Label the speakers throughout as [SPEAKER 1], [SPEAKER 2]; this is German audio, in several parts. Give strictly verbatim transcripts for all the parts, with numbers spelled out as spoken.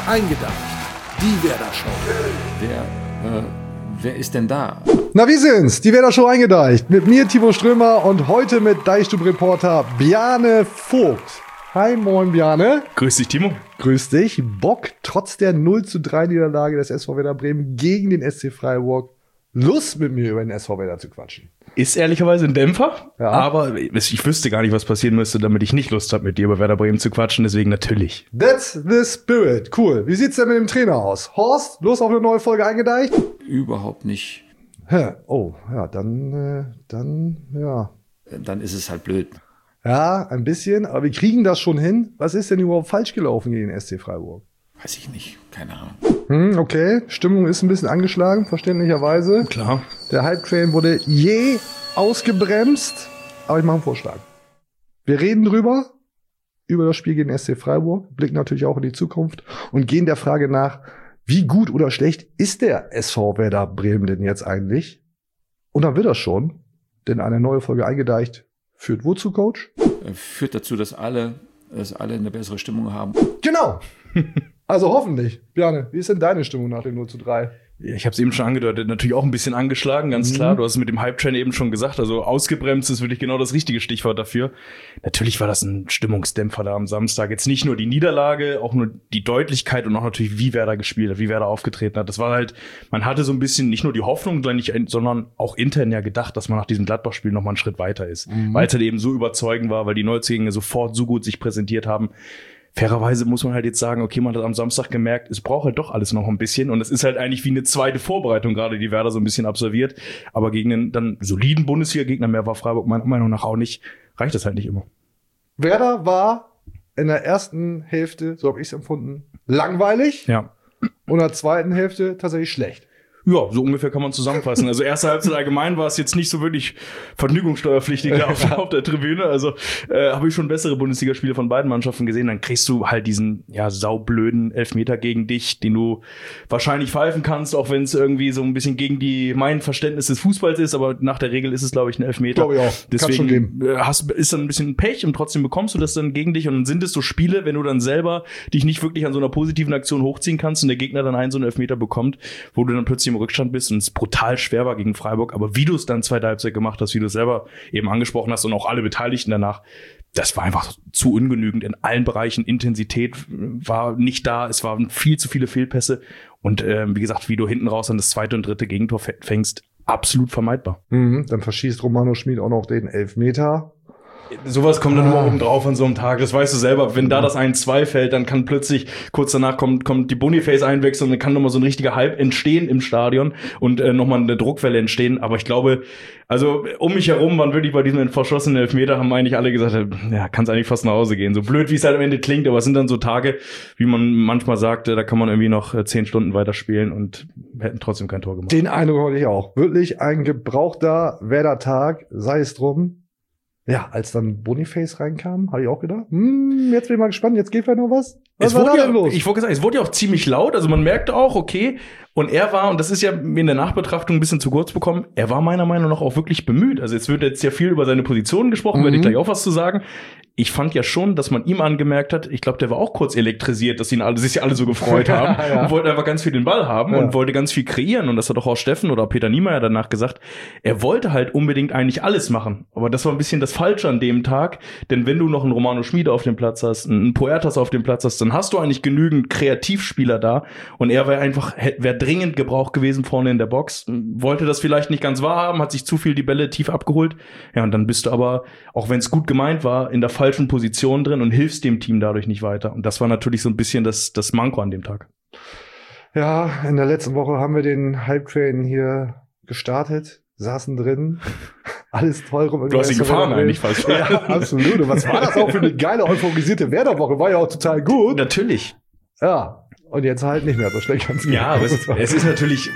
[SPEAKER 1] Eingedacht. Die Werder Show.
[SPEAKER 2] Wer, äh, wer ist denn da?
[SPEAKER 1] Na, wir sind's. Die Werder Show eingedeicht. Mit mir, Timo Strömer, und heute mit Deichstub-Reporter Bjarne Vogt. Hi, moin, Bjarne.
[SPEAKER 3] Grüß dich, Timo.
[SPEAKER 1] Grüß dich. Bock, trotz der null zu drei Niederlage des S V Werder Bremen gegen den S C Freiburg, Lust mit mir über den S V Werder zu quatschen.
[SPEAKER 3] Ist ehrlicherweise ein Dämpfer,
[SPEAKER 1] ja.
[SPEAKER 3] Aber ich wüsste gar nicht, was passieren müsste, damit ich nicht Lust habe, mit dir über Werder Bremen zu quatschen, deswegen natürlich.
[SPEAKER 1] That's the spirit. Cool. Wie sieht's denn mit dem Trainer aus? Horst, los auf eine neue Folge eingedeicht?
[SPEAKER 2] Überhaupt nicht.
[SPEAKER 1] Hä? Oh, ja, dann, äh, dann, ja.
[SPEAKER 2] Dann ist es halt blöd.
[SPEAKER 1] Ja, ein bisschen, aber wir kriegen das schon hin. Was ist denn überhaupt falsch gelaufen gegen den S C Freiburg?
[SPEAKER 2] Weiß ich nicht, keine Ahnung.
[SPEAKER 1] Hm, okay, Stimmung ist ein bisschen angeschlagen, verständlicherweise.
[SPEAKER 3] Klar.
[SPEAKER 1] Der Hype-Train wurde je ausgebremst, aber ich mache einen Vorschlag. Wir reden drüber, über das Spiel gegen den S C Freiburg, blicken natürlich auch in die Zukunft und gehen der Frage nach, wie gut oder schlecht ist der S V Werder Bremen denn jetzt eigentlich? Und dann wird das schon, denn eine neue Folge eingedeicht führt wozu, Coach?
[SPEAKER 2] Führt dazu, dass alle, dass alle eine bessere Stimmung haben.
[SPEAKER 1] Genau. Also hoffentlich. Bjarne, wie ist denn deine Stimmung nach dem null zu drei?
[SPEAKER 3] Ich habe es eben schon angedeutet, natürlich auch ein bisschen angeschlagen, ganz mhm. klar. Du hast es mit dem Hype-Train eben schon gesagt, also ausgebremst ist wirklich genau das richtige Stichwort dafür. Natürlich war das ein Stimmungsdämpfer da am Samstag. Jetzt nicht nur die Niederlage, auch nur die Deutlichkeit und auch natürlich, wie Werder gespielt hat, wie Werder aufgetreten hat. Das war halt, man hatte so ein bisschen nicht nur die Hoffnung, sondern auch intern ja gedacht, dass man nach diesem Gladbach-Spiel noch mal einen Schritt weiter ist. Mhm. Weil es halt eben so überzeugend war, weil die Neuzugänge sofort so gut sich präsentiert haben. Fairerweise muss man halt jetzt sagen, okay, man hat am Samstag gemerkt, es braucht halt doch alles noch ein bisschen und es ist halt eigentlich wie eine zweite Vorbereitung gerade, die Werder so ein bisschen absolviert, aber gegen einen dann soliden Bundesliga-Gegner, mehr war Freiburg meiner Meinung nach auch nicht, reicht das halt nicht immer.
[SPEAKER 1] Werder war in der ersten Hälfte, so habe ich es empfunden, langweilig,
[SPEAKER 3] ja,
[SPEAKER 1] und in der zweiten Hälfte tatsächlich schlecht.
[SPEAKER 3] Ja, so ungefähr kann man zusammenfassen. Also erste Halbzeit allgemein war es jetzt nicht so wirklich vergnügungssteuerpflichtig da auf, auf der Tribüne. Also äh, habe ich schon bessere Bundesligaspiele von beiden Mannschaften gesehen. Dann kriegst du halt diesen ja saublöden Elfmeter gegen dich, den du wahrscheinlich pfeifen kannst, auch wenn es irgendwie so ein bisschen gegen die mein Verständnis des Fußballs ist. Aber nach der Regel ist es, glaube ich, ein Elfmeter.
[SPEAKER 1] Glaube ich auch.
[SPEAKER 3] Deswegen
[SPEAKER 1] schon geben.
[SPEAKER 3] Hast, ist dann ein bisschen Pech und trotzdem bekommst du das dann gegen dich. Und dann sind es so Spiele, wenn du dann selber dich nicht wirklich an so einer positiven Aktion hochziehen kannst und der Gegner dann einen so einen Elfmeter bekommt, wo du dann plötzlich im Rückstand bist und es brutal schwer war gegen Freiburg, aber wie du es dann zweite Halbzeit gemacht hast, wie du es selber eben angesprochen hast und auch alle Beteiligten danach, das war einfach zu ungenügend in allen Bereichen. Intensität war nicht da, es waren viel zu viele Fehlpässe und äh, wie gesagt, wie du hinten raus an das zweite und dritte Gegentor fängst, absolut vermeidbar.
[SPEAKER 1] Mhm, dann verschießt Romano Schmid auch noch den Elfmeter.
[SPEAKER 3] Sowas kommt dann ah. immer oben drauf an so einem Tag. Das weißt du selber. Wenn da das eins zwei fällt, dann kann plötzlich, kurz danach kommt, kommt die Boniface-Einwechslung und dann kann nochmal so ein richtiger Hype entstehen im Stadion und äh, nochmal eine Druckwelle entstehen. Aber ich glaube, also um mich herum waren wirklich bei diesem verschossenen Elfmeter, haben eigentlich alle gesagt, ja, kann's eigentlich fast nach Hause gehen. So blöd, wie es halt am Ende klingt, aber es sind dann so Tage, wie man manchmal sagt, da kann man irgendwie noch äh, zehn Stunden weiterspielen und hätten trotzdem kein Tor gemacht.
[SPEAKER 1] Den Eindruck hatte ich auch. Wirklich ein gebrauchter Werder-Tag, sei es drum. Ja, als dann Boniface reinkam, habe ich auch gedacht, hm, jetzt bin ich mal gespannt, jetzt geht vielleicht noch was. Was
[SPEAKER 3] es
[SPEAKER 1] war
[SPEAKER 3] wurde
[SPEAKER 1] da
[SPEAKER 3] ja,
[SPEAKER 1] denn los?
[SPEAKER 3] Ich wollte sagen, es wurde ja auch ziemlich laut, also man merkte auch, okay, und er war, und das ist ja mir in der Nachbetrachtung ein bisschen zu kurz bekommen, er war meiner Meinung nach auch wirklich bemüht. Also jetzt wird jetzt ja viel über seine Position gesprochen, mhm. werde ich gleich auch was zu sagen. Ich fand ja schon, dass man ihm angemerkt hat, ich glaube, der war auch kurz elektrisiert, dass ihn alle, sich alle so gefreut haben ja. und wollte einfach ganz viel den Ball haben ja. und wollte ganz viel kreieren. Und das hat auch Steffen oder Peter Niemeyer danach gesagt. Er wollte halt unbedingt eigentlich alles machen. Aber das war ein bisschen das Falsche an dem Tag. Denn wenn du noch einen Romano Schmid auf dem Platz hast, einen Puertas auf dem Platz hast, dann hast du eigentlich genügend Kreativspieler da. Und er wäre einfach, wäre dringend gebraucht gewesen vorne in der Box. Wollte das vielleicht nicht ganz wahrhaben, hat sich zu viel die Bälle tief abgeholt. Ja, und dann bist du aber, auch wenn es gut gemeint war, in der falschen Position drin und hilfst dem Team dadurch nicht weiter. Und das war natürlich so ein bisschen das, das Manko an dem Tag.
[SPEAKER 1] Ja, in der letzten Woche haben wir den Hype-Train hier gestartet, saßen drin, alles toll rum.
[SPEAKER 3] Du hast ihn gefahren eigentlich fast.
[SPEAKER 1] Ja, absolut. Und was war das auch für eine geile, euphorisierte Werder-Woche? War ja auch total gut.
[SPEAKER 3] Natürlich.
[SPEAKER 1] Ja. Und jetzt halt nicht mehr so schlecht.
[SPEAKER 3] Ja, aber es, es ist natürlich,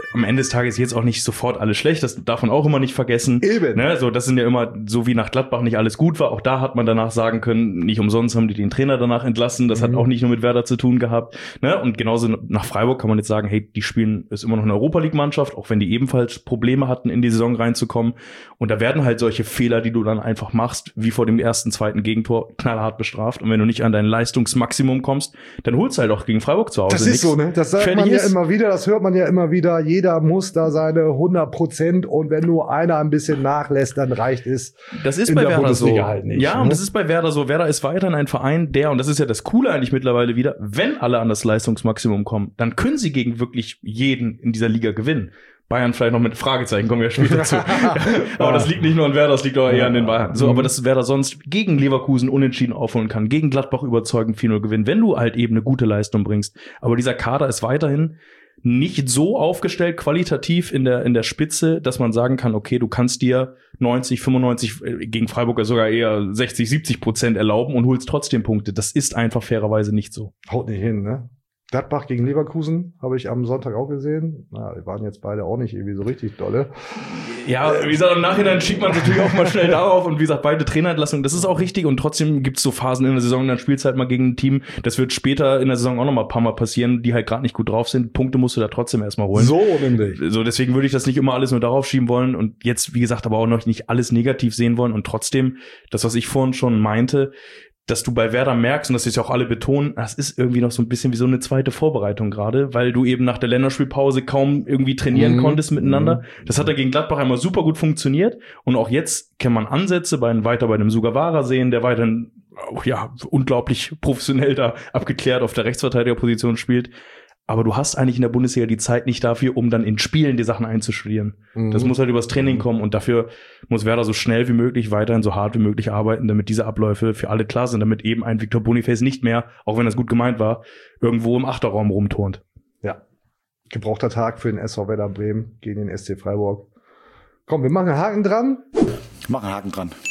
[SPEAKER 3] am Ende des Tages jetzt auch nicht sofort alles schlecht, das darf man auch immer nicht vergessen.
[SPEAKER 1] Eben.
[SPEAKER 3] Ne? So, das sind ja immer, so wie nach Gladbach nicht alles gut war, auch da hat man danach sagen können, nicht umsonst haben die den Trainer danach entlassen, das mhm. hat auch nicht nur mit Werder zu tun gehabt. Ne? Und genauso nach Freiburg kann man jetzt sagen, hey, die spielen, ist immer noch eine Europa-League-Mannschaft, auch wenn die ebenfalls Probleme hatten, in die Saison reinzukommen. Und da werden halt solche Fehler, die du dann einfach machst, wie vor dem ersten, zweiten Gegentor, knallhart bestraft. Und wenn du nicht an dein Leistungsmaximum kommst, dann holst du halt auch gegen Freiburg zu Hause.
[SPEAKER 1] Das ist
[SPEAKER 3] nix.
[SPEAKER 1] so, ne? Das sagt man ja ist. immer wieder, das hört man ja immer wieder. Jeder muss da seine hundert Prozent und wenn nur einer ein bisschen nachlässt, dann reicht es.
[SPEAKER 3] Das ist bei Werder so.
[SPEAKER 1] Halt nicht,
[SPEAKER 3] ja,
[SPEAKER 1] ne?
[SPEAKER 3] Und das ist bei Werder so. Werder ist weiterhin ein Verein, der, und das ist ja das Coole eigentlich mittlerweile wieder, wenn alle an das Leistungsmaximum kommen, dann können sie gegen wirklich jeden in dieser Liga gewinnen. Bayern vielleicht noch mit Fragezeichen, kommen wir später zu. Aber das liegt nicht nur an Werder, das liegt auch eher an den Bayern. So, aber dass Werder sonst gegen Leverkusen unentschieden aufholen kann, gegen Gladbach überzeugend vier null gewinnen, wenn du halt eben eine gute Leistung bringst. Aber dieser Kader ist weiterhin nicht so aufgestellt, qualitativ in der, in der Spitze, dass man sagen kann, okay, du kannst dir neunzig, fünfundneunzig, gegen Freiburg sogar eher sechzig, siebzig Prozent erlauben und holst trotzdem Punkte. Das ist einfach fairerweise nicht so.
[SPEAKER 1] Haut nicht hin, ne? Gladbach gegen Leverkusen habe ich am Sonntag auch gesehen. Na, die waren jetzt beide auch nicht irgendwie so richtig dolle.
[SPEAKER 3] Ja, wie gesagt, im Nachhinein schiebt man natürlich auch mal schnell darauf und wie gesagt, beide Trainerentlassungen, das ist auch richtig und trotzdem gibt's so Phasen in der Saison, dann spielst du halt mal gegen ein Team, das wird später in der Saison auch noch mal ein paar Mal passieren, die halt gerade nicht gut drauf sind. Punkte musst du da trotzdem erstmal holen.
[SPEAKER 1] So nämlich.
[SPEAKER 3] So, deswegen würde ich das nicht immer alles nur darauf schieben wollen und jetzt, wie gesagt, aber auch noch nicht alles negativ sehen wollen und trotzdem, das, was ich vorhin schon meinte, dass du bei Werder merkst, und das ist ja auch alle betonen, das ist irgendwie noch so ein bisschen wie so eine zweite Vorbereitung gerade, weil du eben nach der Länderspielpause kaum irgendwie trainieren mhm. konntest miteinander. Das hat ja gegen Gladbach einmal super gut funktioniert und auch jetzt kann man Ansätze bei, weiter bei einem Sugawara sehen, der weiterhin auch, ja, unglaublich professionell da abgeklärt auf der Rechtsverteidigerposition spielt. Aber du hast eigentlich in der Bundesliga die Zeit nicht dafür, um dann in Spielen die Sachen einzustudieren. Mhm. Das muss halt übers Training kommen und dafür muss Werder so schnell wie möglich, weiterhin so hart wie möglich arbeiten, damit diese Abläufe für alle klar sind, damit eben ein Victor Boniface nicht mehr, auch wenn das gut gemeint war, irgendwo im Achterraum rumturnt.
[SPEAKER 1] Ja, gebrauchter Tag für den S V Werder Bremen gegen den S C Freiburg. Komm, wir machen einen Haken dran.
[SPEAKER 2] Machen einen Haken dran.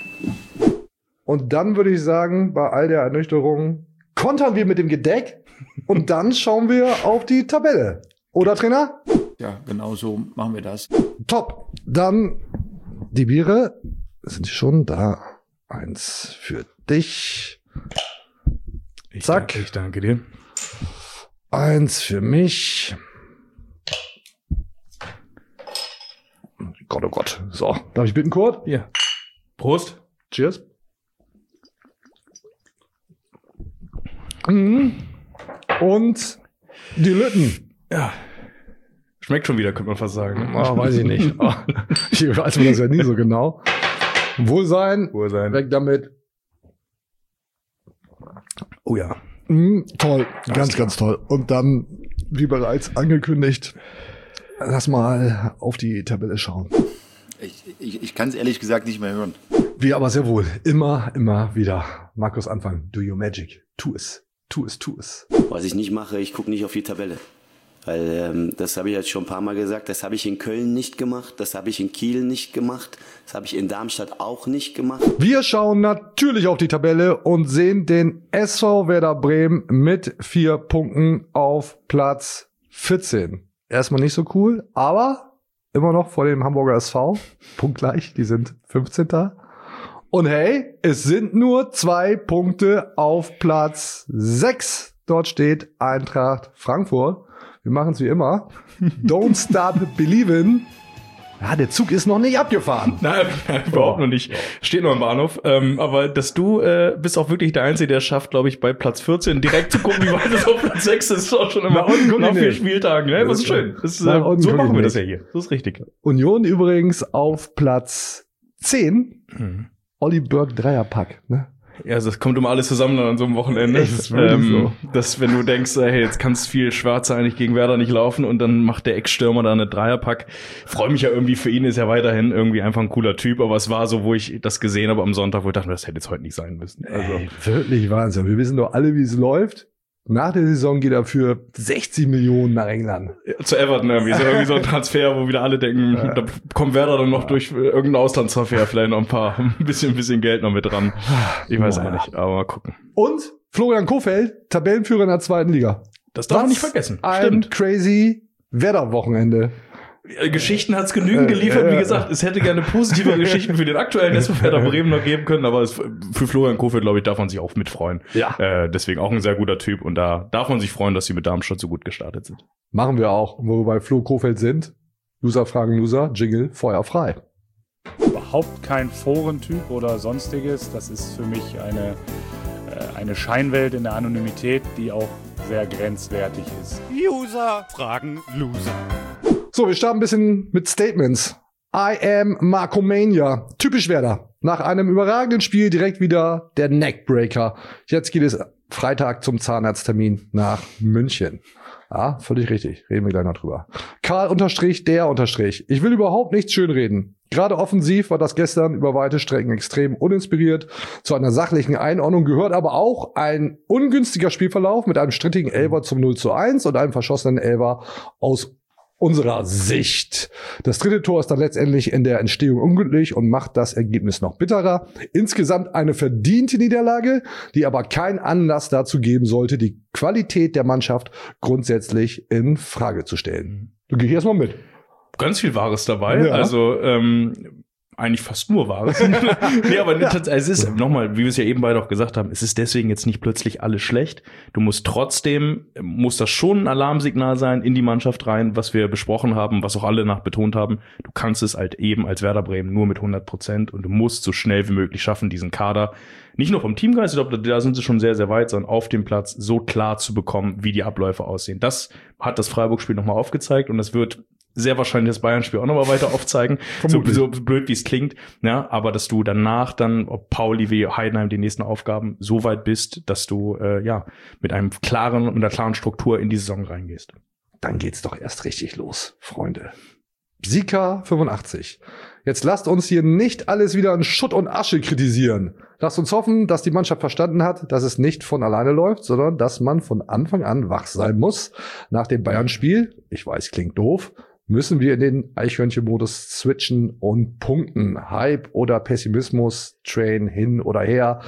[SPEAKER 1] Und dann würde ich sagen, bei all der Ernüchterung kontern wir mit dem Gedeck. Und dann schauen wir auf die Tabelle. Oder, Trainer?
[SPEAKER 2] Ja, genau so machen wir das.
[SPEAKER 1] Top. Dann die Biere. Sind die schon da? Eins für dich.
[SPEAKER 3] Ich
[SPEAKER 1] Zack.
[SPEAKER 3] Danke, ich danke dir.
[SPEAKER 1] Eins für mich. Gott, oh Gott. So, darf ich bitten, Kurt?
[SPEAKER 3] Ja. Prost.
[SPEAKER 1] Cheers. Mhm. Und die Lütten.
[SPEAKER 3] Ja. Schmeckt schon wieder, könnte man fast sagen.
[SPEAKER 1] Oh, weiß ich nicht. Oh, ich weiß mir das ja nie so genau. Wohlsein.
[SPEAKER 3] Wohlsein.
[SPEAKER 1] Weg damit.
[SPEAKER 3] Oh ja.
[SPEAKER 1] Mm, toll. Ganz, ganz toll. Und dann, wie bereits angekündigt, lass mal auf die Tabelle schauen.
[SPEAKER 4] Ich, ich, ich kann es ehrlich gesagt nicht mehr hören.
[SPEAKER 1] Wir aber sehr wohl. Immer, immer wieder. Markus Anfang. Do your magic. Tu es. Tu es, tu es.
[SPEAKER 5] Was ich nicht mache, ich gucke nicht auf die Tabelle. Weil ähm, das habe ich jetzt schon ein paar Mal gesagt, das habe ich in Köln nicht gemacht, das habe ich in Kiel nicht gemacht, das habe ich in Darmstadt auch nicht gemacht.
[SPEAKER 1] Wir schauen natürlich auf die Tabelle und sehen den S V Werder Bremen mit vier Punkten auf Platz vierzehn. Erstmal nicht so cool, aber immer noch vor dem Hamburger S V. Punktgleich, die sind fünfzehnter. Und hey, es sind nur zwei Punkte auf Platz sechs. Dort steht Eintracht Frankfurt. Wir machen es wie immer. Don't stop believing. Ja, der Zug ist noch nicht abgefahren.
[SPEAKER 3] Nein, überhaupt noch nicht. Steht noch im Bahnhof. Ähm, aber dass du äh, bist auch wirklich der Einzige, der es schafft, glaube ich, bei Platz vierzehn direkt zu gucken, wie weit es auf Platz sechs ist. Ist auch schon immer nach vier Spieltagen. Ne? Das ist schön. Das ist, äh, so machen wir das ja hier. Das ist richtig.
[SPEAKER 1] Union übrigens auf Platz zehn.
[SPEAKER 3] Mhm.
[SPEAKER 1] Olli Burke Dreierpack, ne?
[SPEAKER 3] Ja, also das kommt immer alles zusammen dann an so einem Wochenende.
[SPEAKER 1] Das ist wirklich
[SPEAKER 3] ähm,
[SPEAKER 1] so.
[SPEAKER 3] Dass, wenn du denkst, hey, jetzt kann es viel schwarzer eigentlich gegen Werder nicht laufen und dann macht der Ex-Stürmer da eine Dreierpack. Freue mich ja irgendwie für ihn, ist ja weiterhin irgendwie einfach ein cooler Typ, aber es war so, wo ich das gesehen habe am Sonntag, wo ich dachte, das hätte jetzt heute nicht sein müssen. Also
[SPEAKER 1] Ey, wirklich Wahnsinn. Wir wissen doch alle, wie es läuft. Nach der Saison geht er für sechzig Millionen nach England.
[SPEAKER 3] Zu Everton irgendwie. So irgendwie so ein Transfer, wo wieder alle denken,
[SPEAKER 1] Ja.
[SPEAKER 3] da kommt Werder dann noch durch irgendeinen Auslandstransfer vielleicht noch ein paar, ein bisschen, ein bisschen Geld noch mit dran. Ich weiß auch nicht, aber mal gucken.
[SPEAKER 1] Und Florian Kohfeldt, Tabellenführer in der zweiten Liga.
[SPEAKER 3] Das darf man
[SPEAKER 1] Was
[SPEAKER 3] nicht vergessen.
[SPEAKER 1] Ein
[SPEAKER 3] Stimmt.
[SPEAKER 1] crazy Werder-Wochenende.
[SPEAKER 3] Geschichten hat's genügend geliefert.
[SPEAKER 1] Äh, äh,
[SPEAKER 3] Wie gesagt, es hätte gerne positive Geschichten für den aktuellen S V Werder Bremen noch geben können, aber es, für Florian Kohfeldt, glaube ich, darf man sich auch mitfreuen.
[SPEAKER 1] Ja.
[SPEAKER 3] Äh, deswegen auch ein sehr guter Typ und da darf man sich freuen, dass sie mit Darmstadt so gut gestartet sind.
[SPEAKER 1] Machen wir auch, wo wir bei Flo Kohfeldt sind. Loser fragen Loser, Jingle, Feuer frei.
[SPEAKER 6] Überhaupt kein Forentyp oder sonstiges. Das ist für mich eine, äh, eine Scheinwelt in der Anonymität, die auch sehr grenzwertig ist.
[SPEAKER 7] User fragen Loser.
[SPEAKER 1] So, wir starten ein bisschen mit Statements. I am Markomania. Typisch Werder. Nach einem überragenden Spiel direkt wieder der Neckbreaker. Jetzt geht es Freitag zum Zahnarzttermin nach München. Ja, völlig richtig. Reden wir gleich noch drüber. Karl unterstrich, der unterstrich. Ich will überhaupt nichts schönreden. Gerade offensiv war das gestern über weite Strecken extrem uninspiriert. Zu einer sachlichen Einordnung gehört aber auch ein ungünstiger Spielverlauf mit einem strittigen Elfer zum null zu eins und einem verschossenen Elfer aus unserer Sicht. Das dritte Tor ist dann letztendlich in der Entstehung unglücklich und macht das Ergebnis noch bitterer. Insgesamt eine verdiente Niederlage, die aber keinen Anlass dazu geben sollte, die Qualität der Mannschaft grundsätzlich in Frage zu stellen. Du gehst erstmal mit.
[SPEAKER 3] Ganz viel Wahres dabei.
[SPEAKER 1] Ja.
[SPEAKER 3] Also ähm, eigentlich fast nur Wahres. Nee, aber ja. Es ist, nochmal, wie wir es ja eben beide auch gesagt haben, es ist deswegen jetzt nicht plötzlich alles schlecht. Du musst trotzdem, muss das schon ein Alarmsignal sein in die Mannschaft rein, was wir besprochen haben, was auch alle nach betont haben. Du kannst es halt eben als Werder Bremen nur mit hundert Prozent und du musst so schnell wie möglich schaffen, diesen Kader nicht nur vom Teamgeist, ich glaube, da sind sie schon sehr, sehr weit, sondern auf dem Platz so klar zu bekommen, wie die Abläufe aussehen. Das hat das Freiburg-Spiel nochmal aufgezeigt und das wird sehr wahrscheinlich das Bayern-Spiel auch nochmal weiter aufzeigen. so, so blöd, wie es klingt. Ja, aber dass du danach dann, ob Pauli wie Heidenheim die nächsten Aufgaben so weit bist, dass du äh, ja mit einem klaren, mit einer klaren Struktur in die Saison reingehst.
[SPEAKER 1] Dann geht's doch erst richtig los, Freunde. Sika fünfundachtzig. Jetzt lasst uns hier nicht alles wieder in Schutt und Asche kritisieren. Lasst uns hoffen, dass die Mannschaft verstanden hat, dass es nicht von alleine läuft, sondern dass man von Anfang an wach sein muss. Nach dem Bayern-Spiel, ich weiß, klingt doof, müssen wir in den Eichhörnchen-Modus switchen und punkten. Hype oder Pessimismus, Train hin oder her.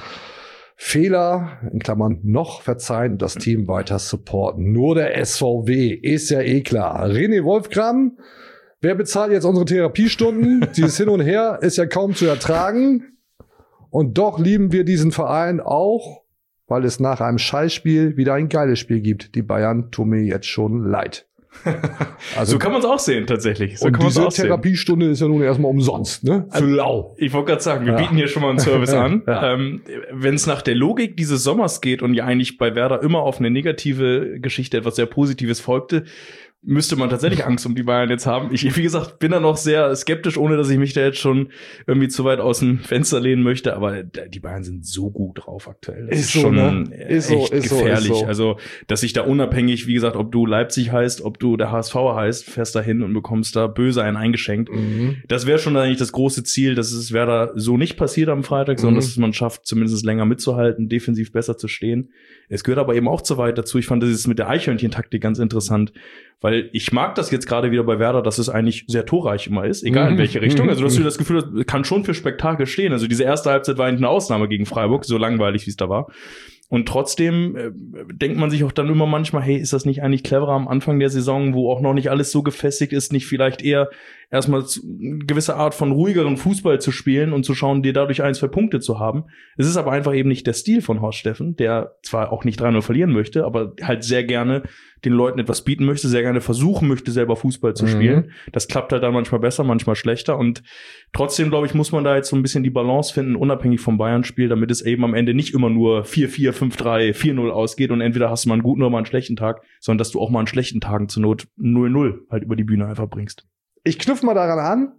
[SPEAKER 1] Fehler, in Klammern noch verzeihen, das Team weiter supporten. Nur der S V W, ist ja eh klar. René Wolfgram, wer bezahlt jetzt unsere Therapiestunden? Dieses Hin und Her ist ja kaum zu ertragen. Und doch lieben wir diesen Verein auch, weil es nach einem Scheißspiel wieder ein geiles Spiel gibt. Die Bayern tun mir jetzt schon leid.
[SPEAKER 3] Also, so kann man es auch sehen, tatsächlich. So
[SPEAKER 1] und
[SPEAKER 3] kann
[SPEAKER 1] diese
[SPEAKER 3] auch
[SPEAKER 1] Therapiestunde ist ja nun erstmal umsonst, ne? Für lau.
[SPEAKER 3] Ich wollte gerade sagen, wir ja. bieten hier schon mal einen Service an. Ja. Ähm, wenn es nach der Logik dieses Sommers geht und ja eigentlich bei Werder immer auf eine negative Geschichte etwas sehr Positives folgte, müsste man tatsächlich Angst um die Bayern jetzt haben. Ich, wie gesagt, bin da noch sehr skeptisch, ohne dass ich mich da jetzt schon irgendwie zu weit aus dem Fenster lehnen möchte. Aber die Bayern sind so gut drauf aktuell. Das ist, ist so, schon ne? ist echt so, ist gefährlich. So, ist so. Also, dass sich da unabhängig, wie gesagt, ob du Leipzig heißt, ob du der H S V heißt, fährst da hin und bekommst da böse einen eingeschenkt. Mhm. Das wäre schon eigentlich das große Ziel, dass es Werder so nicht passiert am Freitag, sondern mhm. dass es man schafft, zumindest länger mitzuhalten, defensiv besser zu stehen. Es gehört aber eben auch zu weit dazu. Ich fand das mit der Eichhörnchen-Taktik ganz interessant, weil ich mag das jetzt gerade wieder bei Werder, dass es eigentlich sehr torreich immer ist, egal in welche Richtung. Also dass du das Gefühl hast, kann schon für Spektakel stehen. Also diese erste Halbzeit war eigentlich eine Ausnahme gegen Freiburg, so langweilig wie es da war. Und trotzdem äh, denkt man sich auch dann immer manchmal, hey, ist das nicht eigentlich cleverer am Anfang der Saison, wo auch noch nicht alles so gefestigt ist, nicht vielleicht eher erstmal eine gewisse Art von ruhigeren Fußball zu spielen und zu schauen, dir dadurch ein, zwei Punkte zu haben. Es ist aber einfach eben nicht der Stil von Horst Steffen, der zwar auch nicht drei null verlieren möchte, aber halt sehr gerne den Leuten etwas bieten möchte, sehr gerne versuchen möchte, selber Fußball zu spielen. Mhm. Das klappt halt dann manchmal besser, manchmal schlechter. Und trotzdem, glaube ich, muss man da jetzt so ein bisschen die Balance finden, unabhängig vom Bayern-Spiel, damit es eben am Ende nicht immer nur vier vier, fünf drei, vier null ausgeht und entweder hast du mal einen guten oder mal einen schlechten Tag, sondern dass du auch mal an schlechten Tagen zur Not null null halt über die Bühne einfach bringst.
[SPEAKER 1] Ich knüpfe mal daran an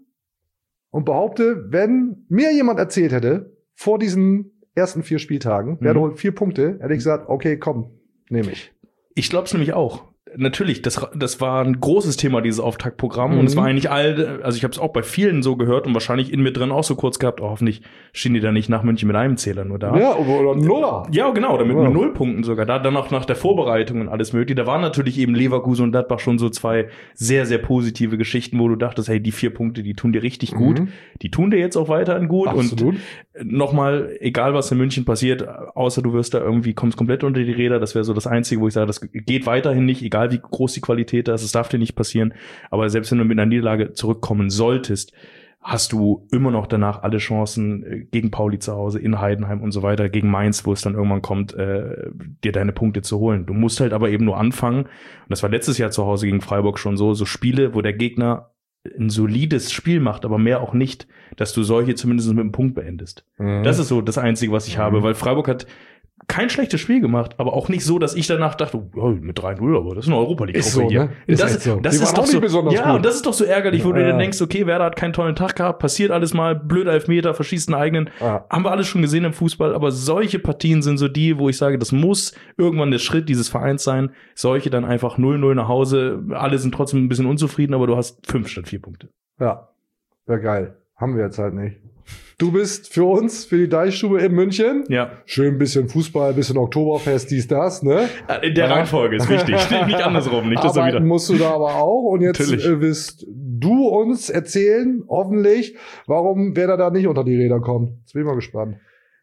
[SPEAKER 1] und behaupte, wenn mir jemand erzählt hätte, vor diesen ersten vier Spieltagen, mhm. Werder holt vier Punkte, hätte ich gesagt, okay, komm, nehme ich.
[SPEAKER 3] Ich glaube es nämlich auch. Natürlich, das, das war ein großes Thema, dieses Auftaktprogramm. Mhm. Und es war eigentlich all, also ich habe es auch bei vielen so gehört und wahrscheinlich in mir drin auch so kurz gehabt, oh, hoffentlich stehen die da nicht nach München mit einem Zähler nur da.
[SPEAKER 1] Ja, oder Nuller.
[SPEAKER 3] Ja, genau, oder mit ja. Nullpunkten sogar. Da dann auch nach der Vorbereitung und alles mögliche. Da waren natürlich eben Leverkusen und Gladbach schon so zwei sehr, sehr positive Geschichten, wo du dachtest, hey, die vier Punkte, die tun dir richtig gut. Mhm. Die tun dir jetzt auch weiterhin gut. Absolut. Und nochmal, egal was in München passiert, außer du wirst da irgendwie, kommst komplett unter die Räder, das wäre so das Einzige, wo ich sage, das geht weiterhin nicht, egal egal wie groß die Qualität da ist, es darf dir nicht passieren. Aber selbst wenn du mit einer Niederlage zurückkommen solltest, hast du immer noch danach alle Chancen gegen Pauli zu Hause, in Heidenheim und so weiter, gegen Mainz, wo es dann irgendwann kommt, äh, dir deine Punkte zu holen. Du musst halt aber eben nur anfangen. Und das war letztes Jahr zu Hause gegen Freiburg schon so, so Spiele, wo der Gegner ein solides Spiel macht, aber mehr auch nicht, dass du solche zumindest mit einem Punkt beendest. Mhm. Das ist so das Einzige, was ich mhm. habe, weil Freiburg hat kein schlechtes Spiel gemacht, aber auch nicht so, dass ich danach dachte, oh, mit drei null, aber das ist eine Europa-League-Gruppe
[SPEAKER 1] so,
[SPEAKER 3] hier.
[SPEAKER 1] Ne? Ist
[SPEAKER 3] das
[SPEAKER 1] halt so.
[SPEAKER 3] das ist doch so, ja,
[SPEAKER 1] gut.
[SPEAKER 3] und das ist doch so ärgerlich, wo
[SPEAKER 1] ja.
[SPEAKER 3] du dir denkst, okay, Werder hat keinen tollen Tag gehabt, passiert alles mal, blöder Elfmeter, verschießt einen eigenen, ja. haben wir alles schon gesehen im Fußball, aber solche Partien sind so die, wo ich sage, das muss irgendwann der Schritt dieses Vereins sein, solche dann einfach null null nach Hause, alle sind trotzdem ein bisschen unzufrieden, aber du hast fünf statt vier Punkte.
[SPEAKER 1] Ja, wäre geil. Haben wir jetzt halt nicht. Du bist für uns, für die Deichstube in München.
[SPEAKER 3] Ja.
[SPEAKER 1] Schön ein bisschen Fußball, ein bisschen Oktoberfest, dies, das, ne?
[SPEAKER 3] In der ja. Reihenfolge ist wichtig. Nicht andersrum, nicht, dass er wieder.
[SPEAKER 1] Musst du da aber auch. Und jetzt äh, wirst du uns erzählen, hoffentlich, warum Werder da nicht unter die Räder kommt. Jetzt bin ich mal gespannt.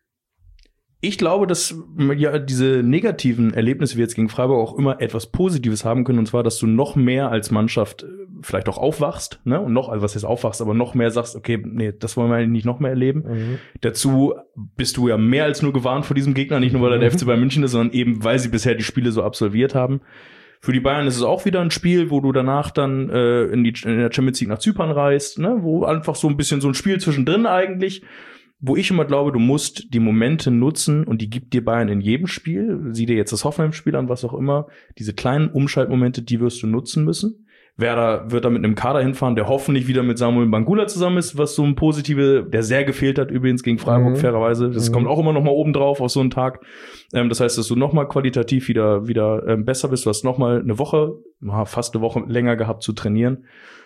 [SPEAKER 3] Ich glaube, dass ja diese negativen Erlebnisse wie jetzt gegen Freiburg auch immer etwas Positives haben können, und zwar, dass du noch mehr als Mannschaft vielleicht auch aufwachst, ne? Und noch, also was jetzt aufwachst, aber noch mehr sagst, okay, nee, das wollen wir eigentlich nicht noch mehr erleben. Mhm. Dazu bist du ja mehr als nur gewarnt vor diesem Gegner, nicht nur weil er der F C Bayern München ist, sondern eben, weil sie bisher die Spiele so absolviert haben. Für die Bayern ist es auch wieder ein Spiel, wo du danach dann äh, in, die, in der Champions League nach Zypern reist, ne? Wo einfach so ein bisschen so ein Spiel zwischendrin eigentlich, wo ich immer glaube, du musst die Momente nutzen, und die gibt dir Bayern in jedem Spiel. Sieh dir jetzt das Hoffenheim-Spiel an, was auch immer. Diese kleinen Umschaltmomente, die wirst du nutzen müssen. Werder wird da mit einem Kader hinfahren, der hoffentlich wieder mit Samuel Bangula zusammen ist, was so ein positive, der sehr gefehlt hat übrigens gegen Freiburg, mhm. fairerweise. Das mhm. kommt auch immer noch mal oben drauf auf so einen Tag. Ähm, das heißt, dass du noch mal qualitativ wieder wieder ähm, besser bist. Du hast noch mal eine Woche, fast eine Woche länger gehabt zu trainieren.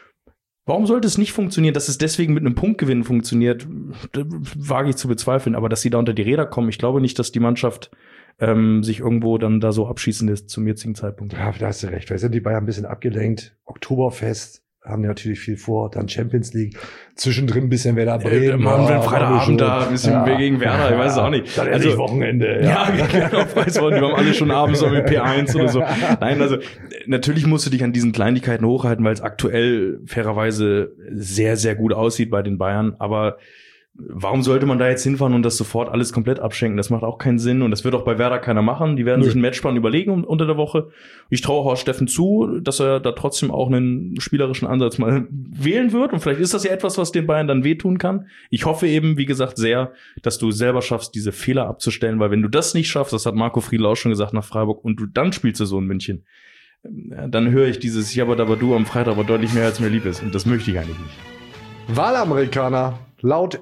[SPEAKER 3] Warum sollte es nicht funktionieren, dass es deswegen mit einem Punktgewinn funktioniert, wage ich zu bezweifeln. Aber dass sie da unter die Räder kommen, ich glaube nicht, dass die Mannschaft ähm, sich irgendwo dann da so abschießen lässt zum jetzigen Zeitpunkt.
[SPEAKER 1] Ja, da hast du recht. Wir sind die Bayern ein bisschen abgelenkt. Oktoberfest haben natürlich viel vor, dann Champions League, zwischendrin ein bisschen Werder Bremen.
[SPEAKER 3] Äh, machen wir Freitagabend da, ein bisschen ja. gegen Werder, ich weiß es auch nicht.
[SPEAKER 1] Dann also Wochenende. Ja,
[SPEAKER 3] ja genau, weiß man, die waren alle schon abends so mit P eins oder so. Nein, also natürlich musst du dich an diesen Kleinigkeiten hochhalten, weil es aktuell fairerweise sehr, sehr gut aussieht bei den Bayern, aber warum sollte man da jetzt hinfahren und das sofort alles komplett abschenken? Das macht auch keinen Sinn, und das wird auch bei Werder keiner machen. Die werden Nö. sich einen Matchplan überlegen unter der Woche. Ich traue Horst Steffen zu, dass er da trotzdem auch einen spielerischen Ansatz mal wählen wird, und vielleicht ist das ja etwas, was den Bayern dann wehtun kann. Ich hoffe eben, wie gesagt, sehr, dass du selber schaffst, diese Fehler abzustellen, weil wenn du das nicht schaffst, das hat Marco Friedl auch schon gesagt nach Freiburg, und du dann spielst du so in München, dann höre ich dieses Jabba Dabba Du am Freitag aber deutlich mehr, als mir lieb ist, und das möchte ich eigentlich nicht.
[SPEAKER 1] Wahlamerikaner. Laut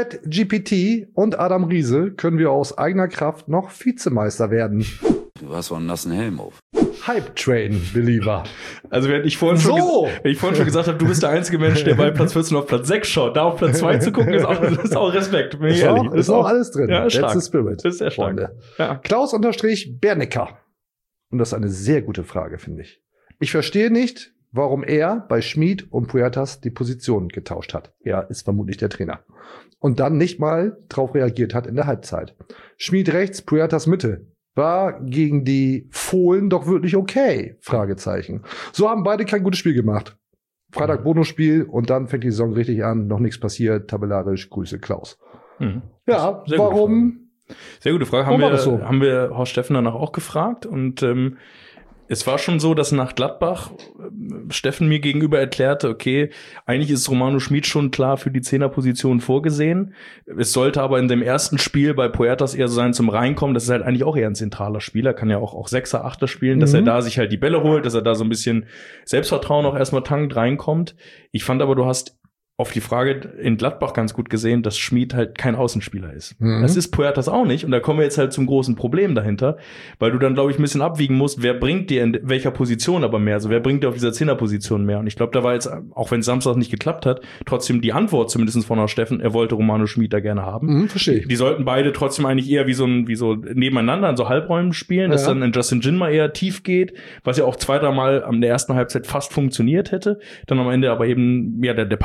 [SPEAKER 1] ChatGPT und Adam Riese können wir aus eigener Kraft noch Vizemeister werden.
[SPEAKER 4] Du hast so einen nassen Helm auf.
[SPEAKER 1] Hype-Train-Believer.
[SPEAKER 3] Also wenn ich vorhin
[SPEAKER 1] so.
[SPEAKER 3] schon, wenn ich vorhin schon gesagt habe, du bist der einzige Mensch, der bei Platz vierzehn auf Platz sechs schaut, da auf Platz zwei zu gucken, ist auch, ist auch Respekt. Bin ich
[SPEAKER 1] ist
[SPEAKER 3] ehrlich.
[SPEAKER 1] Auch, ist auch alles drin.
[SPEAKER 3] Ja, ist
[SPEAKER 1] That's
[SPEAKER 3] stark.
[SPEAKER 1] the spirit.
[SPEAKER 3] Ist sehr stark.
[SPEAKER 1] Ja. Klaus unterstrich Bernecker. Und das ist eine sehr gute Frage, finde ich. Ich verstehe nicht, warum er bei Schmid und Puertas die Position getauscht hat. Er ist vermutlich der Trainer. Und dann nicht mal drauf reagiert hat in der Halbzeit. Schmid rechts, Puertas Mitte. War gegen die Fohlen doch wirklich okay? Fragezeichen. So haben beide kein gutes Spiel gemacht. Freitag Bonusspiel, und dann fängt die Saison richtig an. Noch nichts passiert. Tabellarisch. Grüße, Klaus. Mhm. Ja, sehr warum?
[SPEAKER 3] Gute sehr gute Frage. Haben wir, so? haben wir Horst Steffen danach auch gefragt. Und ähm, es war schon so, dass nach Gladbach Steffen mir gegenüber erklärte, okay, eigentlich ist Romano Schmid schon klar für die Zehnerposition vorgesehen. Es sollte aber in dem ersten Spiel bei Puertas eher so sein zum Reinkommen. Das ist halt eigentlich auch eher ein zentraler Spieler, kann ja auch, auch Sechser, Achter spielen, dass mhm. er da sich halt die Bälle holt, dass er da so ein bisschen Selbstvertrauen auch erstmal tankend reinkommt. Ich fand aber, du hast auf die Frage in Gladbach ganz gut gesehen, dass Schmid halt kein Außenspieler ist. Mhm. Das ist Puertas auch nicht. Und da kommen wir jetzt halt zum großen Problem dahinter, weil du dann, glaube ich, ein bisschen abwiegen musst, wer bringt dir in welcher Position aber mehr? Also wer bringt dir auf dieser Zehnerposition mehr? Und ich glaube, da war jetzt, auch wenn es Samstag nicht geklappt hat, trotzdem die Antwort zumindest von Herrn Steffen, er wollte Romano Schmid da gerne haben.
[SPEAKER 1] Mhm, verstehe ich.
[SPEAKER 3] Die sollten beide trotzdem eigentlich eher wie so ein, wie so nebeneinander in so Halbräumen spielen, ja. dass dann in Justin Jinma eher tief geht, was ja auch zwei, drei Mal am der ersten Halbzeit fast funktioniert hätte. Dann am Ende aber eben, ja, der, der Pass nicht richtig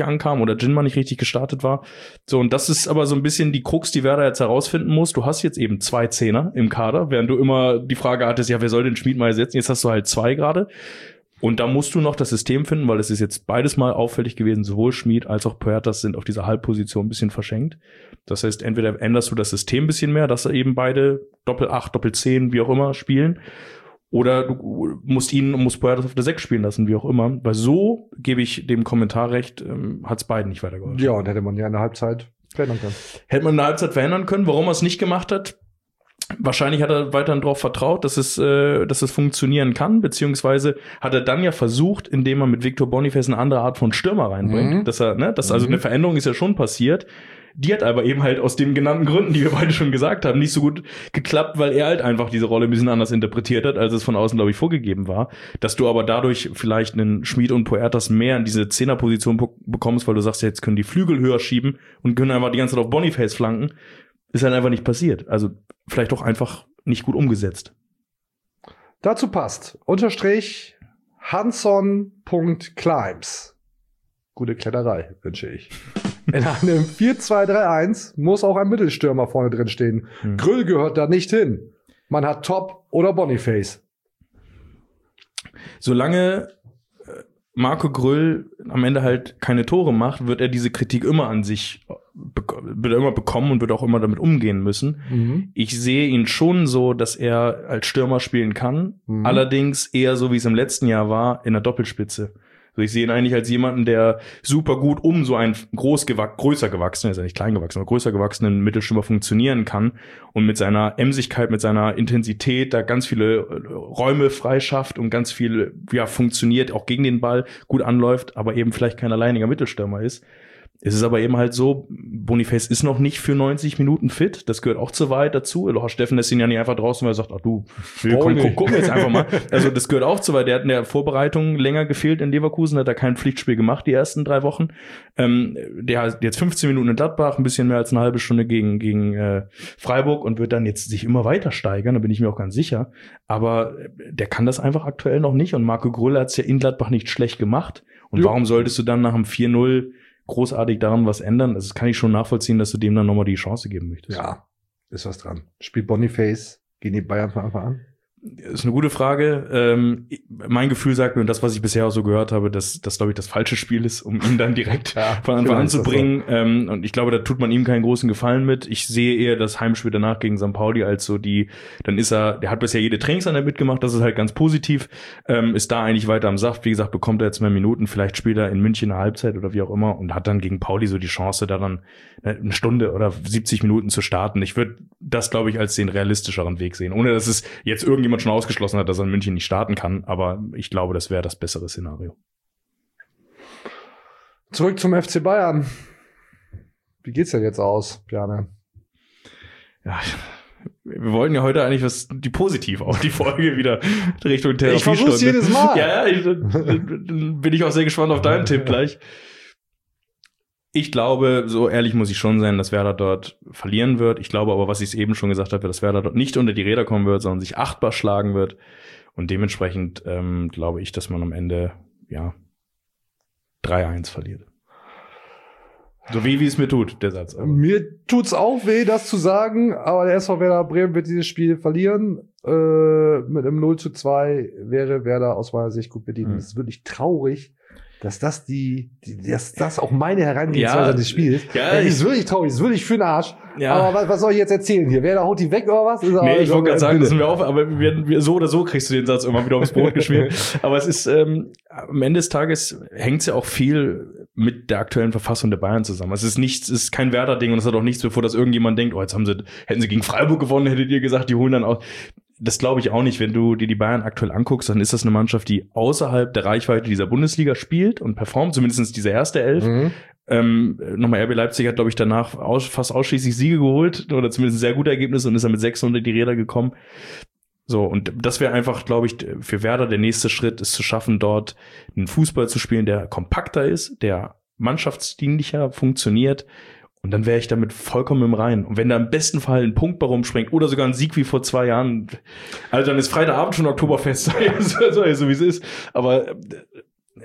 [SPEAKER 3] richtig ankam oder Jinma nicht richtig gestartet war. So, und das ist aber so ein bisschen die Krux, die Werder jetzt herausfinden muss. Du hast jetzt eben zwei Zehner im Kader, während du immer die Frage hattest, ja, wer soll den Schmied mal ersetzen? Jetzt hast du halt zwei gerade. Und da musst du noch das System finden, weil es ist jetzt beides mal auffällig gewesen, sowohl Schmied als auch Puertas sind auf dieser Halbposition ein bisschen verschenkt. Das heißt, entweder änderst du das System ein bisschen mehr, dass eben beide Doppel-Acht, Doppel-Zehn, wie auch immer, spielen. Oder du musst ihn, musst Puertas auf der sechs spielen lassen, wie auch immer. Weil so, gebe ich dem Kommentar recht, ähm, hat es beiden nicht weitergeholfen.
[SPEAKER 1] Ja, und hätte man ja in der Halbzeit verändern können.
[SPEAKER 3] Hätte man in der Halbzeit verändern können. Warum er es nicht gemacht hat? Wahrscheinlich hat er weiterhin darauf vertraut, dass es, äh, dass es funktionieren kann, beziehungsweise hat er dann ja versucht, indem er mit Victor Boniface eine andere Art von Stürmer reinbringt, mhm. dass er, ne, dass also mhm. eine Veränderung ist ja schon passiert. Die hat aber eben halt aus den genannten Gründen, die wir beide schon gesagt haben, nicht so gut geklappt, weil er halt einfach diese Rolle ein bisschen anders interpretiert hat, als es von außen, glaube ich, vorgegeben war. Dass du aber dadurch vielleicht einen Schmied und Puertas mehr in diese Zehnerposition be- bekommst, weil du sagst, ja, jetzt können die Flügel höher schieben und können einfach die ganze Zeit auf Boniface flanken. Ist halt einfach nicht passiert. Also vielleicht auch einfach nicht gut umgesetzt.
[SPEAKER 1] Dazu passt Unterstrich Hanson.climbs. Gute Kletterei, wünsche ich. In einem vier zwei drei eins muss auch ein Mittelstürmer vorne drin stehen. Hm. Grüll gehört da nicht hin. Man hat Top oder Boniface.
[SPEAKER 3] Solange Marco Grüll am Ende halt keine Tore macht, wird er diese Kritik immer an sich wird er immer bekommen und wird auch immer damit umgehen müssen. Mhm. Ich sehe ihn schon so, dass er als Stürmer spielen kann, mhm. allerdings eher so, wie es im letzten Jahr war, in der Doppelspitze. Also ich sehe ihn eigentlich als jemanden, der super gut um so einen groß gewac- größer gewachsenen, ist ja nicht klein gewachsen, aber größer gewachsenen Mittelstürmer funktionieren kann und mit seiner Emsigkeit, mit seiner Intensität da ganz viele Räume freischafft und ganz viel, ja, funktioniert, auch gegen den Ball gut anläuft, aber eben vielleicht kein alleiniger Mittelstürmer ist. Es ist aber eben halt so, Boniface ist noch nicht für neunzig Minuten fit. Das gehört auch zur Wahrheit dazu. Lothar Steffen lässt ihn ja nicht einfach draußen, weil er sagt, ach du, komm, guck, guck jetzt einfach mal. Also das gehört auch zur Wahrheit. Der hat in der Vorbereitung länger gefehlt in Leverkusen, hat er kein Pflichtspiel gemacht die ersten drei Wochen. Ähm, der hat jetzt fünfzehn Minuten in Gladbach, ein bisschen mehr als eine halbe Stunde gegen gegen äh, Freiburg und wird dann jetzt sich immer weiter steigern, da bin ich mir auch ganz sicher. Aber der kann das einfach aktuell noch nicht. Und Marco Grüll hat es ja in Gladbach nicht schlecht gemacht. Und ja. Warum solltest du dann nach dem vier null großartig daran was ändern? Also das kann ich schon nachvollziehen, dass du dem dann nochmal die Chance geben möchtest.
[SPEAKER 1] Ja, ist was dran. Spielt Boniface gegen die Bayern von Anfang an?
[SPEAKER 3] Das ist eine gute Frage. Ähm, mein Gefühl sagt mir, und das, was ich bisher auch so gehört habe, dass das, glaube ich, das falsche Spiel ist, um ihn dann direkt ja, von Anfang an zu bringen. So. Ähm, und ich glaube, da tut man ihm keinen großen Gefallen mit. Ich sehe eher das Heimspiel danach gegen Sankt Pauli als so die, dann ist er, der hat bisher jede Trainingseinheit mitgemacht, das ist halt ganz positiv, ähm, ist da eigentlich weiter am Saft. Wie gesagt, bekommt er jetzt mehr Minuten, vielleicht spielt er in München eine Halbzeit oder wie auch immer und hat dann gegen Pauli so die Chance, da dann eine Stunde oder siebzig Minuten zu starten. Ich würde das, glaube ich, als den realistischeren Weg sehen, ohne dass es jetzt irgendjemand schon ausgeschlossen hat, dass er in München nicht starten kann, aber ich glaube, das wäre das bessere Szenario.
[SPEAKER 1] Zurück zum F C Bayern. Wie geht's denn jetzt aus, Bjarne?
[SPEAKER 3] Ja, wir wollten ja heute eigentlich was, die positiv auch, die Folge wieder Richtung Therapiestunde.
[SPEAKER 1] Ich versuch's jedes Mal.
[SPEAKER 3] Ja, ja, ich, dann bin ich auch sehr gespannt auf deinen Tipp gleich. Ich glaube, so ehrlich muss ich schon sein, dass Werder dort verlieren wird. Ich glaube aber, was ich eben schon gesagt habe, dass Werder dort nicht unter die Räder kommen wird, sondern sich achtbar schlagen wird. Und dementsprechend ähm, glaube ich, dass man am Ende ja drei eins verliert. So wie wie es mir tut, der Satz. Aber.
[SPEAKER 1] Mir tut's auch weh, das zu sagen, aber der S V Werder Bremen wird dieses Spiel verlieren. Äh, mit einem null zu zwei wäre Werder aus meiner Sicht gut bedient. Mhm. Das ist wirklich traurig, dass das die, die dass das auch meine Herangehensweise ja, des Spiels ist. Ja, das ist wirklich traurig, das ist wirklich für den Arsch. Ja. Aber was, was soll ich jetzt erzählen hier? Wer da haut die weg oder was? Ist
[SPEAKER 3] nee, ich wollte gerade sagen, das sind wir auf, aber wir, wir, so oder so kriegst du den Satz immer wieder aufs Brot geschmiert. Aber es ist, ähm, am Ende des Tages hängt es ja auch viel mit der aktuellen Verfassung der Bayern zusammen. Es ist nichts, es ist kein Werder-Ding und es hat auch nichts, bevor das irgendjemand denkt, oh, jetzt haben sie, hätten sie gegen Freiburg gewonnen, hättet ihr gesagt, die holen dann auch. Das glaube ich auch nicht. Wenn du dir die Bayern aktuell anguckst, dann ist das eine Mannschaft, die außerhalb der Reichweite dieser Bundesliga spielt und performt, zumindest diese erste Elf. Mhm. Ähm, nochmal, R B Leipzig hat, glaube ich, danach aus, fast ausschließlich Siege geholt oder zumindest sehr gute Ergebnisse und ist dann mit sechs unter die Räder gekommen. So, und das wäre einfach, glaube ich, für Werder der nächste Schritt, ist zu schaffen, dort einen Fußball zu spielen, der kompakter ist, der mannschaftsdienlicher funktioniert. Und dann wäre ich damit vollkommen im Reinen. Und wenn da im besten Fall ein Punkt bei rumspringt oder sogar ein Sieg wie vor zwei Jahren, also dann ist Freitagabend schon Oktoberfest, so, so wie es ist. Aber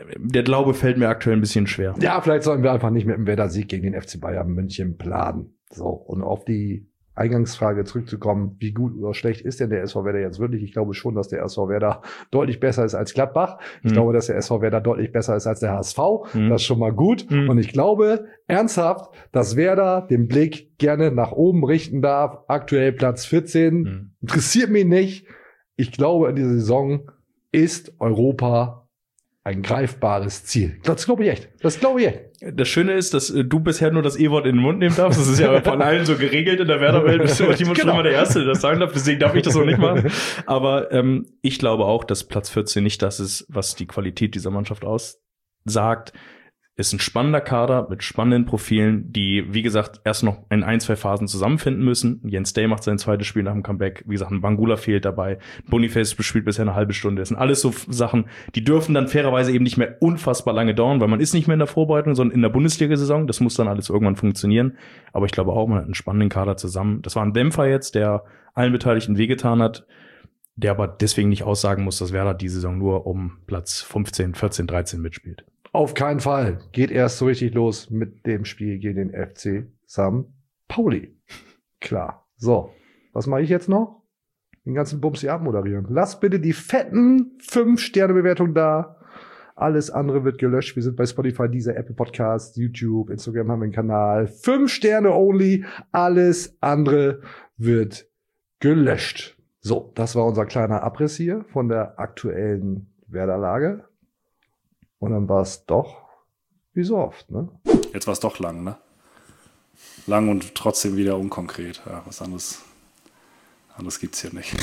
[SPEAKER 3] der Glaube fällt mir aktuell ein bisschen schwer.
[SPEAKER 1] Ja, vielleicht sollten wir einfach nicht mit dem Werder-Sieg gegen den F C Bayern München planen. So, und auf die Eingangsfrage zurückzukommen, wie gut oder schlecht ist denn der S V Werder jetzt wirklich? Ich glaube schon, dass der S V Werder deutlich besser ist als Gladbach. Ich mhm. glaube, dass der S V Werder deutlich besser ist als der H S V. Mhm. Das ist schon mal gut. Mhm. Und ich glaube ernsthaft, dass Werder den Blick gerne nach oben richten darf. Aktuell Platz vierzehn. Mhm. Interessiert mich nicht. Ich glaube, in dieser Saison ist Europa ein greifbares Ziel. Das glaube ich echt. Das glaube ich echt.
[SPEAKER 3] Das Schöne ist, dass äh, du bisher nur das E-Wort in den Mund nehmen darfst. Das ist ja von allen so geregelt in der Werder-Welt. Bist du Timo genau. schon immer der Erste, der das sagen darf. Deswegen darf ich das auch nicht machen. Aber ähm, ich glaube auch, dass Platz vierzehn nicht das ist, was die Qualität dieser Mannschaft aussagt. Ist ein spannender Kader mit spannenden Profilen, die, wie gesagt, erst noch in ein, zwei Phasen zusammenfinden müssen. Jens Day macht sein zweites Spiel nach dem Comeback. Wie gesagt, ein Bangula fehlt dabei. Boniface spielt bisher eine halbe Stunde. Das sind alles so Sachen, die dürfen dann fairerweise eben nicht mehr unfassbar lange dauern, weil man ist nicht mehr in der Vorbereitung, sondern in der Bundesliga-Saison. Das muss dann alles irgendwann funktionieren. Aber ich glaube auch, man hat einen spannenden Kader zusammen. Das war ein Dämpfer jetzt, der allen Beteiligten wehgetan hat, der aber deswegen nicht aussagen muss, dass Werder die Saison nur um Platz fünfzehn, vierzehn, dreizehn mitspielt.
[SPEAKER 1] Auf keinen Fall. Geht erst so richtig los mit dem Spiel gegen den F C Sankt Pauli. Klar. So, was mache ich jetzt noch? Den ganzen Bums hier abmoderieren. Lasst bitte die fetten fünf Sterne Bewertung da. Alles andere wird gelöscht. Wir sind bei Spotify, dieser Apple Podcast, YouTube, Instagram haben wir einen Kanal. fünf Sterne only. Alles andere wird gelöscht. So, das war unser kleiner Abriss hier von der aktuellen Werder-Lage. Und dann war es doch, wie so oft, ne?
[SPEAKER 6] Jetzt war es doch lang, ne? Lang und trotzdem wieder unkonkret. Ja, was anderes, anderes gibt's hier nicht.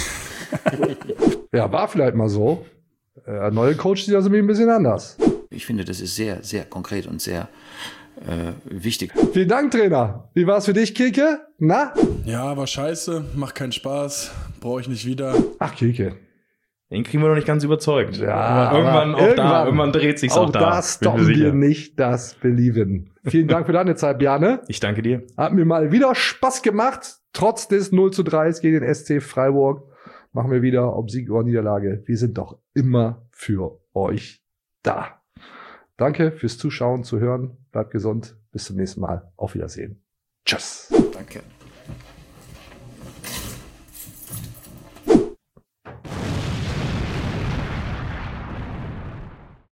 [SPEAKER 1] Ja, war vielleicht mal so. Der neue Coach sieht das ein bisschen anders.
[SPEAKER 2] Ich finde, das ist sehr, sehr konkret und sehr äh, wichtig.
[SPEAKER 1] Vielen Dank, Trainer. Wie war's für dich, Kilke? Na?
[SPEAKER 8] Ja, war scheiße, macht keinen Spaß, brauche ich nicht wieder.
[SPEAKER 1] Ach, Kilke.
[SPEAKER 3] Den kriegen wir noch nicht ganz überzeugt.
[SPEAKER 1] Ja,
[SPEAKER 3] aber irgendwann auch irgendwann, da, irgendwann dreht sich's auch, auch da.
[SPEAKER 1] Auch da stoppen wir nicht das Belieben. Vielen Dank für deine Zeit, Bjarne.
[SPEAKER 3] Ich danke dir.
[SPEAKER 1] Hat mir mal wieder Spaß gemacht. Trotz des null zu drei gegen den S C Freiburg machen wir wieder, ob Sieg oder Niederlage. Wir sind doch immer für euch da. Danke fürs Zuschauen, Zuhören. Bleibt gesund. Bis zum nächsten Mal. Auf Wiedersehen. Tschüss.
[SPEAKER 2] Danke.